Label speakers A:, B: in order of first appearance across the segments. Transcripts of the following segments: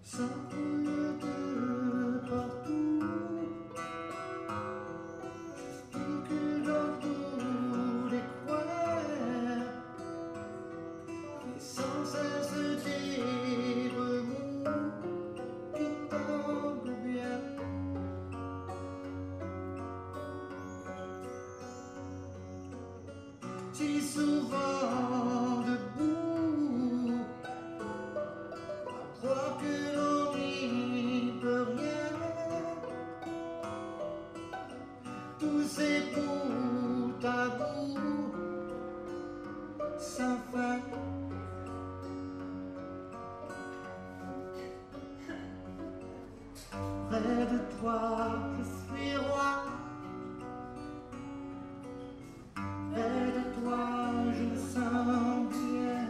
A: Ça brûle de partout, gesticule dans tous les coins, et sans cesse des remous qui tombent bien. Si souvent debout, à croire que l'on n'y peut rien, tous ces bouts à bout sans fin. Près de toi, je suis roi. Près de toi, je me sens bien.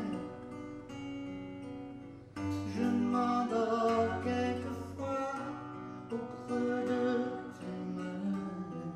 A: Je m'endors quelquefois au creux de tes mains.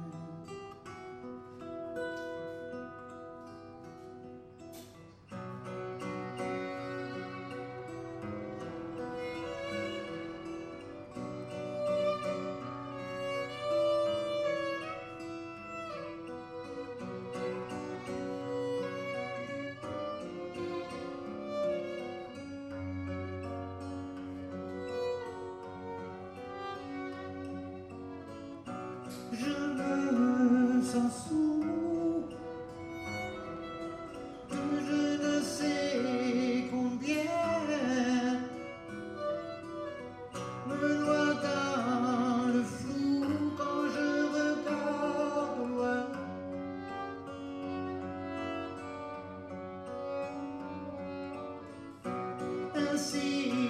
A: Je me sens sourd de je ne sais combien, me noie dans le flou quand je regarde loin. Ainsi